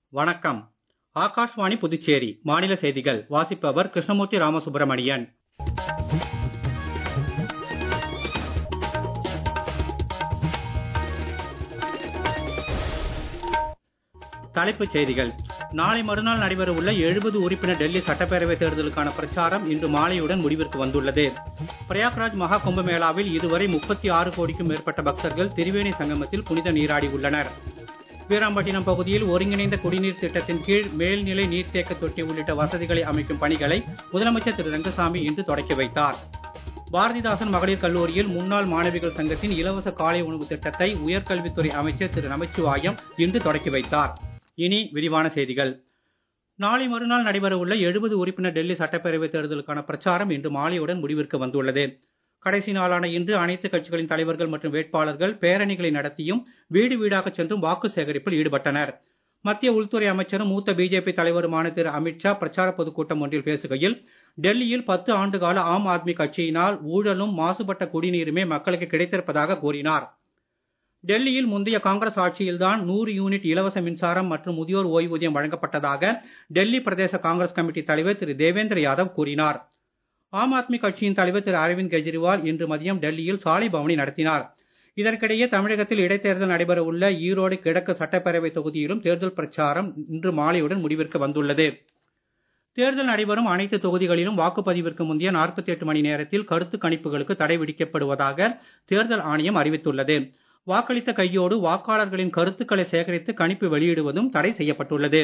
வணக்கம். ஆகாஷ்வாணி புதுச்சேரி மாநில செய்திகள் வாசிப்பவர் கிருஷ்ணமூர்த்தி ராமசுப்ரமணியன். தலைப்புச் செய்திகள். நாளை மறுநாள் நடைபெறவுள்ள 70 உறுப்பினர் டெல்லி சட்டப்பேரவைத் தேர்தலுக்கான பிரச்சாரம் இன்று மாலையுடன் முடிவிற்கு வந்துள்ளது. பிரயாக்ராஜ் மகா கும்பமேளாவில் இதுவரை 36 கோடிக்கும் மேற்பட்ட பக்தர்கள் திரிவேணி சங்கமத்தில் புனித நீராடி உள்ளனர். வீராம்பட்டினம் பகுதியில் ஒருங்கிணைந்த குடிநீர் திட்டத்தின் கீழ் மேல்நிலை நீர்த்தேக்க தொட்டி உள்ளிட்ட வசதிகளை அமைக்கும் பணிகளை முதலமைச்சர் திரு ரங்கசாமி இன்று தொடக்கி வைத்தார். பாரதிதாசன் மகளிர் கல்லூரியில் முன்னாள் மாணவிகள் சங்கத்தின் இலவச காலை உணவு திட்டத்தை உயர்கல்வித்துறை அமைச்சர் திரு நமச்சிவாயம் இன்று தொடக்கி வைத்தார். இனி விரிவான செய்திகள். நாளை மறுநாள் நடைபெறவுள்ள 70 உறுப்பினர் டெல்லி சட்டப்பேரவைத் தேர்தலுக்கான பிரச்சாரம் இன்று மாலையுடன் முடிவிற்கு வந்துள்ளது. கடைசி நாளான இன்று அனைத்து கட்சிகளின் தலைவர்கள் மற்றும் வேட்பாளர்கள் பேரணிகளை நடத்தியும் வீடு வீடாக சென்றும் வாக்கு சேகரிப்பில் ஈடுபட்டனர். மத்திய உள்துறை அமைச்சரும் மூத்த பிஜேபி தலைவருமான திரு அமித்ஷா பிரச்சார பொதுக்கூட்டம் ஒன்றில் பேசுகையில், டெல்லியில் 10 ஆண்டுகால ஆம் ஆத்மி கட்சியினால் ஊழலும் மாசுபட்ட குடிநீருமே மக்களுக்கு கிடைத்திருப்பதாக கூறினார். டெல்லியில் முந்தைய காங்கிரஸ் ஆட்சியில்தான் 100 யூனிட் இலவச மின்சாரம் மற்றும் முதியோர் ஓய்வூதியம் வழங்கப்பட்டதாக டெல்லி பிரதேச காங்கிரஸ் கமிட்டி தலைவர் திரு தேவேந்திர யாதவ் கூறினார். ஆம் ஆத்மி கட்சியின் தலைவர் திரு அரவிந்த் கெஜ்ரிவால் இன்று மதியம் டெல்லியில் சாலை பவனி நடத்தினார். இதற்கிடையே தமிழகத்தில் இடைத்தேர்தல் நடைபெற உள்ள ஈரோடு கிழக்கு சட்டப்பேரவை தொகுதியிலும் தேர்தல் பிரச்சாரம் இன்று மாலையுடன் முடிவிற்கு வந்துள்ளது. தேர்தல் நடைபெறும் அனைத்து தொகுதிகளிலும் வாக்குப்பதிவிற்கு முந்தைய 48 மணி நேரத்தில் கருத்து கணிப்புகளுக்கு தடை விதிக்கப்படுவதாக தேர்தல் ஆணையம் அறிவித்துள்ளது. வாக்களித்த கையோடு வாக்காளர்களின் கருத்துக்களை சேகரித்து கணிப்பு வெளியிடுவதும் தடை செய்யப்பட்டுள்ளது.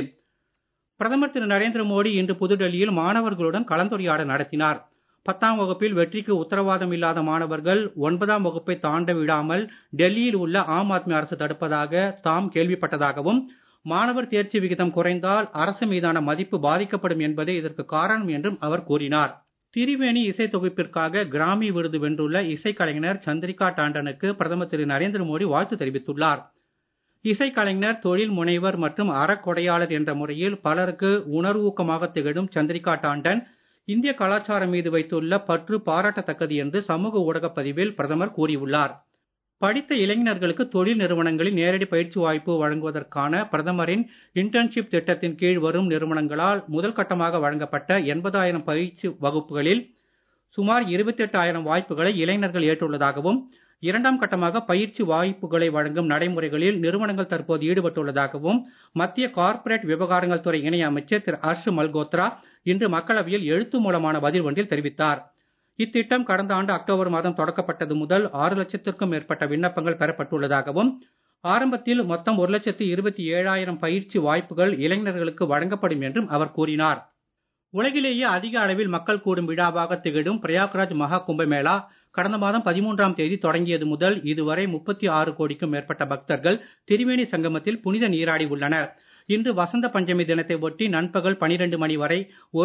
பிரதமர் திரு நரேந்திர மோடி இன்று புதுடெல்லியில் மாணவர்களுடன் கலந்துரையாடல் நடத்தினார். 10ஆம் வகுப்பில் வெற்றிக்கு உத்தரவாதம் இல்லாத மாணவர்கள் 9ஆம் வகுப்பை தாண்ட விடாமல் டெல்லியில் உள்ள ஆம் ஆத்மி அரசு தடுப்பதாக தாம் கேள்விப்பட்டதாகவும், மாணவர் தேர்ச்சி விகிதம் குறைந்தால் அரசு மீதான மதிப்பு பாதிக்கப்படும் என்பதே இதற்கு காரணம் என்றும் அவர் கூறினார். திரிவேணி இசை தொகுப்பிற்காக கிராமி விருது வென்றுள்ள இசைக்கலைஞர் சந்திரிகா டாண்டனுக்கு பிரதமர் திரு நரேந்திர மோடி வாழ்த்து தெரிவித்துள்ளார். இசைக்கலைஞர், தொழில் முனைவர் மற்றும் அறக்கொடையாளர் என்ற முறையில் பலருக்கு உணர்வூக்கமாக திகழும் சந்திரிகா டாண்டன் இந்திய கலாச்சாரம் மீது வைத்துள்ள பற்று பாராட்டத்தக்கது என்று சமூக ஊடகப் பதிவில் பிரதமர் கூறியுள்ளார். படித்த இளைஞர்களுக்கு தொழில் நிறுவனங்களில் நேரடி பயிற்சி வாய்ப்பு வழங்குவதற்கான பிரதமரின் இன்டர்ன்ஷிப் திட்டத்தின் கீழ் வரும் நிறுவனங்களால் முதல் கட்டமாக வழங்கப்பட்ட 80,000 பயிற்சி வகுப்புகளில் சுமார் 28,000 வாய்ப்புகளை இளைஞர்கள் ஏற்றுள்ளதாகவும், 2ஆம் கட்டமாக பயிற்சி வாய்ப்புகளை வழங்கும் நடைமுறைகளில் நிறுவனங்கள் தற்போது ஈடுபட்டுள்ளதாகவும் மத்திய கார்ப்பரேட் விவகாரங்கள் துறை இணை அமைச்சர் திரு ஹர்ஷ் மல்கோத்ரா இன்று மக்களவையில் எழுத்து மூலமான பதில் ஒன்றில் தெரிவித்தார். இத்திட்டம் கடந்த ஆண்டு அக்டோபர் மாதம் தொடக்கப்பட்டது முதல் 6 லட்சத்திற்கும் மேற்பட்ட விண்ணப்பங்கள் பெறப்பட்டுள்ளதாகவும், ஆரம்பத்தில் மொத்தம் 1,27,000 பயிற்சி வாய்ப்புகள் இளைஞர்களுக்கு வழங்கப்படும் என்றும் அவர் கூறினார். உலகிலேயே அதிக அளவில் மக்கள் கூடும் விழாவாக திகழும் பிரயாக்ராஜ் மகா கும்பமேளா கடந்த மாதம் 13ஆம் தேதி தொடங்கியது முதல் இதுவரை 36 கோடிக்கும் மேற்பட்ட பக்தர்கள் திரிவேணி சங்கமத்தில் புனித நீராடி உள்ளனர். இன்று வசந்த பஞ்சமி தினத்தை ஒட்டி நண்பகல் 12 மணி வரை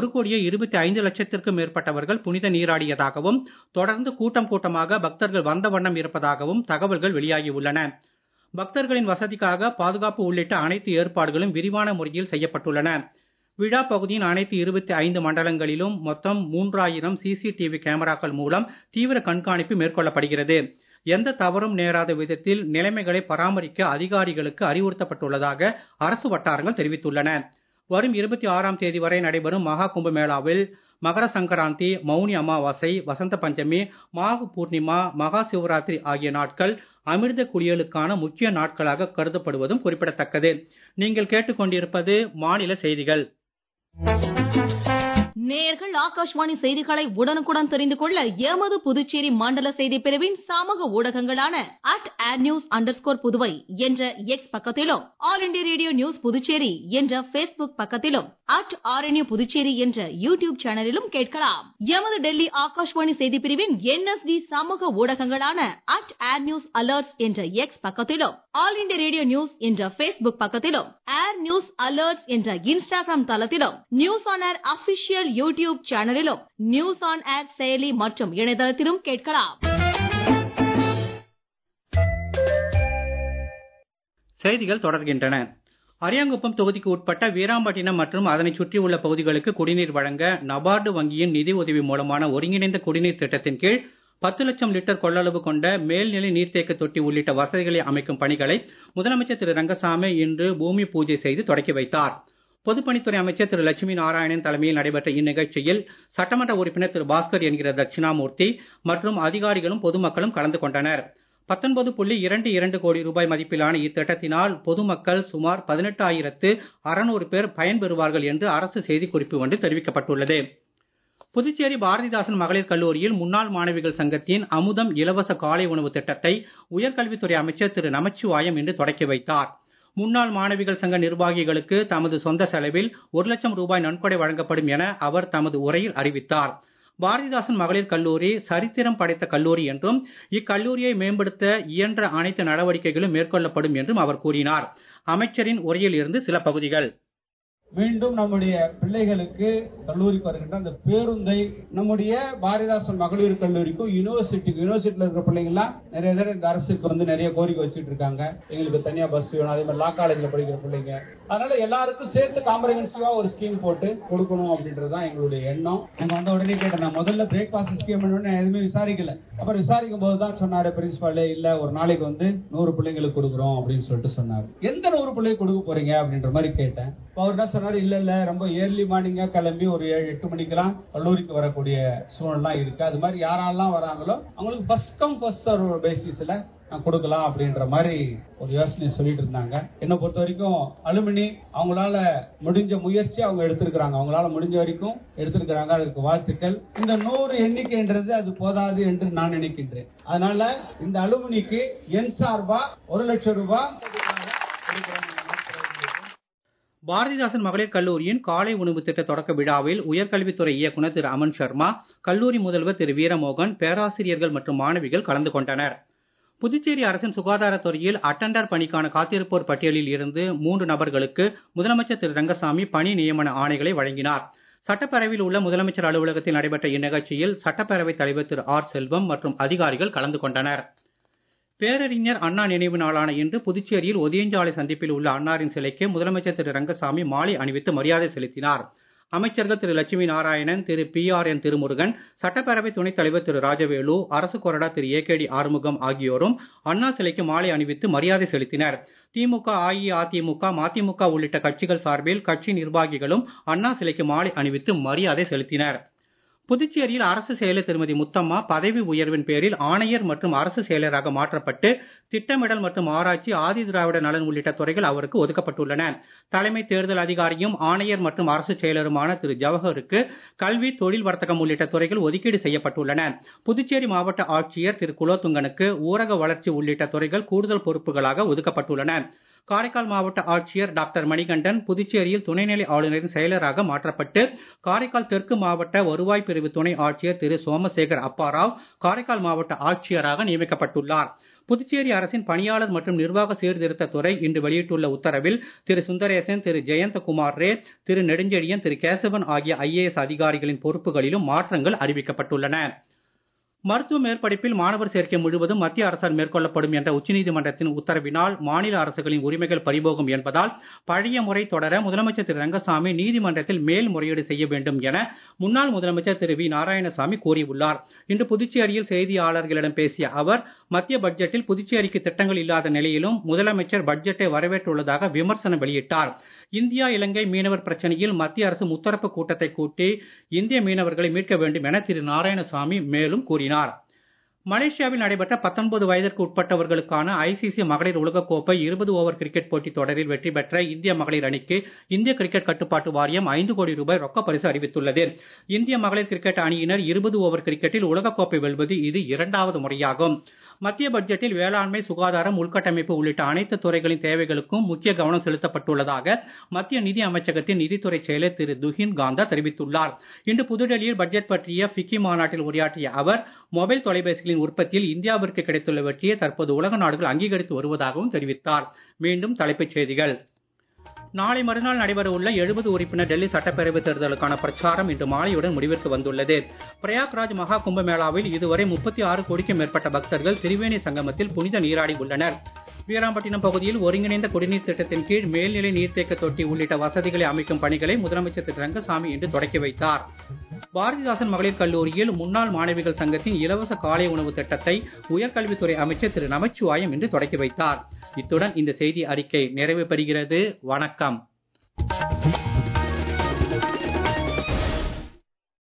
1,25 லட்சத்திற்கும் மேற்பட்டவர்கள் புனித நீராடியதாகவும், தொடர்ந்து கூட்டம் கூட்டமாக பக்தர்கள் வந்த வண்ணம் இருப்பதாகவும் தகவல்கள் வெளியாகி உள்ளன. பக்தர்களின் வசதிக்காக பாதுகாப்பு உள்ளிட்ட அனைத்து ஏற்பாடுகளும் விரிவான முறையில் செய்யப்பட்டுள்ளன. விழா பகுதியின் அனைத்து 25 மண்டலங்களிலும் மொத்தம் 3000 சிசிடிவி கேமராக்கள் மூலம் தீவிர கண்காணிப்பு மேற்கொள்ளப்படுகிறது. எந்த தவறும் நேராத விதத்தில் நிலைமைகளை பராமரிக்க அதிகாரிகளுக்கு அறிவுறுத்தப்பட்டுள்ளதாக அரசு வட்டாரங்கள் தெரிவித்துள்ளன. வரும் 26ஆம் தேதி வரை நடைபெறும் மகா கும்பமேளாவில் மகர சங்கராந்தி, மௌனி அமாவாசை, வசந்த பஞ்சமி, மாக பூர்ணிமா, மகா சிவராத்திரி ஆகிய நாட்கள் அமிர்த குளியலுக்கான முக்கிய நாட்களாக கருதப்படுவதும் குறிப்பிடத்தக்கது. நீங்கள் கேட்டுக்கொண்டிருப்பது மாநில செய்திகள். நேயர்கள் ஆகாஷ்வாணி செய்திகளை உடனுக்குடன் தெரிந்து கொள்ள எமது புதுச்சேரி மண்டல செய்தி பிரிவின் சமூக ஊடகங்களான @adnews_புதுவை என்ற எக்ஸ் பக்கத்திலும், all India radio news Puducherry என்ற Facebook பக்கத்திலும், @RNU புதுச்சேரி என்ற யூடியூப் சேனலிலும் கேட்கலாம். எமது டெல்லி ஆகாஷ்வாணி செய்தி பிரிவின் NSD சமூக ஊடகங்களான @AirNewsAlerts என்ற எக்ஸ் பக்கத்திலும், ஆல் இண்டியா ரேடியோ நியூஸ் என்ற Facebook பக்கத்திலும், ஏர் நியூஸ் அலர்ட்ஸ் என்ற இன்ஸ்டாகிராம் தளத்திலும், news on air official YouTube சேனலிலும், நியூஸ் ஆன் ஏர் செயலி மற்றும் இணையதளத்திலும் கேட்கலாம். செய்திகள் தொடர்கின்றன. அரியாங்குப்பம் தொகுதிக்கு உட்பட்ட வீராம்பட்டினம் மற்றும் அதனை சுற்றியுள்ள பகுதிகளுக்கு குடிநீர் வழங்க நபார்டு வங்கியின் நிதி உதவி மூலமான ஒருங்கிணைந்த குடிநீர் திட்டத்தின் கீழ் 10 லட்சம் லிட்டர் கொள்ளளவு கொண்ட மேல்நிலை நீர்த்தேக்க தொட்டி உள்ளிட்ட வசதிகளை அமைக்கும் பணிகளை முதலமைச்சர் திரு ரங்கசாமி இன்று பூமி பூஜை செய்து தொடக்கி வைத்தார். பொதுப்பணித்துறை அமைச்சர் திரு லட்சுமி நாராயணன் தலைமையில் நடைபெற்ற இந்நிகழ்ச்சியில் சட்டமன்ற உறுப்பினர் திரு பாஸ்கர் என்கிற தட்சிணாமூர்த்தி மற்றும் அதிகாரிகளும் பொதுமக்களும் கலந்து கொண்டனர். 19.22 கோடி ரூபாய் மதிப்பிலான இத்திட்டத்தினால் பொதுமக்கள் சுமார் 18,600 பேர் பயன்பெறுவார்கள் என்று அரசு செய்திக்குறிப்பு ஒன்றில் தெரிவிக்கப்பட்டுள்ளது. புதுச்சேரி பாரதிதாசன் மகளிர் கல்லூரியில் முன்னாள் மாணவிகள் சங்கத்தின் அமுதம் இலவச காலை உணவு திட்டத்தை உயர்கல்வித்துறை அமைச்சர் திரு நமச்சிவாயம் இன்று தொடக்கி வைத்தார். முன்னாள் மாணவிகள் சங்க நிர்வாகிகளுக்கு தமது சொந்த செலவில் 1 லட்சம் ரூபாய் நன்கொடை வழங்கப்படும் என அவர் தமது உரையில் அறிவித்தார். பாரதிதாசன் மகளிர் கல்லூரி சரித்திரம் படைத்த கல்லூரி என்றும் இக்கல்லூரியை மேம்படுத்த இயன்ற அனைத்து நடவடிக்கைகளும் மேற்கொள்ளப்படும் என்றும் அவர் கூறினார். அமைச்சரின் உரையில் இருந்து சில பகுதிகள். மீண்டும் நம்முடைய பிள்ளைகளுக்கு கல்லூரிக்கு வருகின்ற அந்த பேருந்தை நம்முடைய பாரதிதாசன் மகளிர் கல்லூரிக்கும் யூனிவர்சிட்டியில இருக்கிற பிள்ளைங்கலாம் நிறைய பேர் இந்த அரசுக்கு நிறைய கோரிக்கை வச்சுட்டு இருக்காங்க. எங்களுக்கு தனியா பஸ் வேணும், அதே மாதிரி லா காலேஜ்ல படிக்கிற பிள்ளைங்க. அதனால எல்லாருக்கும் சேர்த்து காம்ப்ரஹென்சிவா ஒரு ஸ்கீம் போட்டு கொடுக்கணும் அப்படின்றதுதான் எங்களுடைய எண்ணம். நாங்க வந்த உடனே கேட்டேன், நான் முதல்ல பிரேக்ஃபாஸ்ட் ஸ்கீம் எதுவுமே விசாரிக்கல. அப்புறம் விசாரிக்கும் போதுதான் சொன்னாரு பிரின்சிபாலே, இல்ல ஒரு நாளைக்கு 100 பிள்ளைங்களுக்கு கொடுக்குறோம் அப்படின்னு சொல்லிட்டு சொன்னாரு. எந்த 100 பிள்ளைங்க கொடுக்க போறீங்க அப்படின்ற மாதிரி கேட்டேன். அவர் என்ன சொன்னாரு, இல்ல ரொம்ப ஏர்லி மார்னிங்கா கிளம்பி ஒரு 7-8 மணிக்கெல்லாம் கல்லூரிக்கு வரக்கூடிய சூழல்லாம் இருக்கு. அது மாதிரி யாரெல்லாம் வராங்களோ அவங்களுக்கு ஃபர்ஸ்ட் கம் ஃபர்ஸ்ட் சர்வ் பேசிஸ்ல கொடுக்கலாம் அப்படின்ற மாதிரி ஒரு யோசனை சொல்லிட்டு இருந்தாங்க. என்னை பொறுத்த வரைக்கும் அலுமினி அவங்களால முடிஞ்ச முயற்சி அவங்க எடுத்திருக்கிறாங்க. அவங்களால முடிஞ்ச வரைக்கும் எடுத்திருக்கிறாங்க. அதற்கு வாழ்த்துக்கள். இந்த 100 எண்ணிக்கைன்றது அது போதாது என்று நான் நினைக்கின்றேன். அதனால இந்த அலுமினிக்கு என் சார்பா 1 லட்சம் ரூபாய். பாரதிதாசன் மகளிர் கல்லூரியின் காலை உணவு திட்ட தொடக்க விழாவில் உயர்கல்வித்துறை இயக்குநர் திரு அமன் சர்மா, கல்லூரி முதல்வர் திரு வீரமோகன், பேராசிரியர்கள் மற்றும் மாணவிகள் கலந்து கொண்டனர். புதுச்சேரி அரசின் சுகாதாரத்துறையில் அட்டெண்டர் பணிக்கான காத்திருப்போர் பட்டியலில் இருந்து 3 நபர்களுக்கு முதலமைச்சர் திரு ரங்கசாமி பணி நியமன ஆணைகளை வழங்கினார். சட்டப்பேரவையில் உள்ள முதலமைச்சர் அலுவலகத்தில் நடைபெற்ற இந்நிகழ்ச்சியில் சட்டப்பேரவைத் தலைவர் திரு ஆர் செல்வம் மற்றும் அதிகாரிகள் கலந்து கொண்டனர். பேரறிஞர் அண்ணா நினைவு நாளான இன்று புதுச்சேரியில் ஒதியஞ்சாலை சந்திப்பில் உள்ள அன்னாரின் சிலைக்கு முதலமைச்சர் திரு ரங்கசாமி மாலை அணிவித்து மரியாதை செலுத்தினார். அமைச்சர்கள் திரு லட்சுமி நாராயணன், திரு PRN திருமுருகன், சட்டப்பேரவை துணைத் தலைவர் திரு ராஜவேலு, அரசு கொறடா திரு AKD ஆறுமுகம் ஆகியோரும் அண்ணா சிலைக்கு மாலை அணிவித்து மரியாதை செலுத்தினர். திமுக, அஇஅதிமுக, மதிமுக உள்ளிட்ட கட்சிகள் சார்பில் கட்சி நிர்வாகிகளும் அண்ணா சிலைக்கு மாலை அணிவித்து மரியாதை செலுத்தினர். புதுச்சேரியில் அரசு செயலர் திருமதி முத்தம்மா பதவி உயர்வின் பேரில் ஆணையர் மற்றும் அரசு செயலராக மாற்றப்பட்டு திட்டமிடல் மற்றும் ஆராய்ச்சி, ஆதி திராவிட நலன் உள்ளிட்ட துறைகள் அவருக்கு ஒதுக்கப்பட்டுள்ளன. தலைமை தேர்தல் அதிகாரியும் ஆணையர் மற்றும் அரசு செயலருமான திரு ஜவஹருக்கு கல்வி, தொழில், வர்த்தகம் உள்ளிட்ட துறைகள் ஒதுக்கீடு செய்யப்பட்டுள்ளன. புதுச்சேரி மாவட்ட ஆட்சியர் திரு குலோத்துங்கனுக்கு ஊரக வளர்ச்சி உள்ளிட்ட துறைகள் கூடுதல் பொறுப்புகளாக ஒதுக்கப்பட்டுள்ளன. காரைக்கால் மாவட்ட ஆட்சியர் டாக்டர் மணிகண்டன் புதுச்சேரியில் துணைநிலை ஆளுநரின் செயலராக மாற்றப்பட்டு காரைக்கால் தெற்கு மாவட்ட வருவாய் பிரிவு துணை ஆட்சியர் திரு சோமசேகர் அப்பாராவ் காரைக்கால் மாவட்ட ஆட்சியராக நியமிக்கப்பட்டுள்ளார். புதுச்சேரி அரசின் பணியாளர் மற்றும் நிர்வாக சீர்திருத்த துறை இன்று வெளியிட்டுள்ள உத்தரவில் திரு சுந்தரேசன், திரு ஜெயந்தகுமார் ரே, திரு நெடுஞ்செழியன், திரு கேசவன் ஆகிய IAS அதிகாரிகளின் பொறுப்புகளிலும் மாற்றங்கள் அறிவிக்கப்பட்டுள்ளன. மருத்துவ மேற்படிப்பில் மாணவர் சேர்க்கை முழுவதும் மத்திய அரசால் மேற்கொள்ளப்படும் என்ற உச்சநீதிமன்றத்தின் உத்தரவினால் மாநில அரசுகளின் உரிமைகள் பறிபோகும் என்பதால் பழைய முறை தொடர முதலமைச்சர் திரு ரங்கசாமி நீதிமன்றத்தில் மேல்முறையீடு செய்ய வேண்டும் என முன்னாள் முதலமைச்சர் திரு வி நாராயணசாமி கூறியுள்ளார். இன்று புதுச்சேரியில் செய்தியாளர்களிடம் பேசிய அவர், மத்திய பட்ஜெட்டில் புதுச்சேரிக்கு திட்டங்கள் இல்லாத நிலையிலும் முதலமைச்சர் பட்ஜெட்டை வரவேற்றுள்ளதாக விமர்சனம் வெளியிட்டார். இந்தியா இலங்கை மீனவர் பிரச்சனையில் மத்திய அரசு முத்தரப்பு கூட்டத்தை கூட்டி இந்திய மீனவர்களை மீட்க வேண்டும் என திரு நாராயணசாமி மேலும் கூறினார். மலேசியாவில் நடைபெற்ற 19 வயதிற்கு உட்பட்டவர்களுக்கான ICC மகளிர் உலகக்கோப்பை 20 ஓவர் கிரிக்கெட் போட்டித் தொடரில் வெற்றி பெற்ற இந்திய மகளிர் அணிக்கு இந்திய கிரிக்கெட் கட்டுப்பாட்டு வாரியம் 5 கோடி ரூபாய் ரொக்க பரிசு அறிவித்துள்ளது. இந்திய மகளிர் கிரிக்கெட் அணியினர் 20 ஓவர் கிரிக்கெட்டில் உலகக்கோப்பை வெல்வது இது 2வது முறையாகும். மத்திய பட்ஜெட்டில் வேளாண்மை, சுகாதாரம், உள்கட்டமைப்பு உள்ளிட்ட அனைத்து துறைகளின் தேவைகளுக்கும் முக்கிய கவனம் செலுத்தப்பட்டுள்ளதாக மத்திய நிதி அமைச்சகத்தின் நிதித்துறை செயலர் திரு துஹின் காந்தா தெரிவித்துள்ளார். இன்று புதுடெல்லியில் பட்ஜெட் பற்றிய ஃபிக்கி மாநாட்டில் உரையாற்றிய அவர், மொபைல் தொலைபேசிகளின் உற்பத்தியில் இந்தியாவிற்கு கிடைத்துள்ள வெற்றியை தற்போது உலக நாடுகள் அங்கீகரித்து வருவதாகவும் தெரிவித்தார். மீண்டும் தலைப்புச் செய்திகள். நாளை மறுநாள் நடைபெற உள்ள 70 உறுப்பினர் டெல்லி சட்டப்பேரவை தேர்தலுக்கான பிரச்சாரம் இன்று மாலையுடன் முடிவிற்கு வந்துள்ளது. பிரயாக்ராஜ் மகா கும்பமேளாவில் இதுவரை 36 கோடிக்கும் மேற்பட்ட பக்தர்கள் திரிவேணி சங்கமத்தில் புனித நீராடி உள்ளனர். வீராம்பட்டினம் பகுதியில் ஒருங்கிணைந்த குடிநீர் திட்டத்தின் கீழ் மேல்நிலை நீர்த்தேக்க தொட்டி உள்ளிட்ட வசதிகளை அமைக்கும் பணிகளை முதலமைச்சர் திரு ரங்கசாமி இன்று தொடக்கி வைத்தார். பாரதிதாசன் மகளிர் கல்லூரியில் முன்னாள் மாணவிகள் சங்கத்தின் இலவச காலை உணவு திட்டத்தை உயர்கல்வித்துறை அமைச்சர் திரு நமச்சிவாயம் இன்று தொடக்கி வைத்தார். இத்துடன் இந்த செய்தி அறிக்கை நிறைவு பெறுகிறது. வணக்கம்.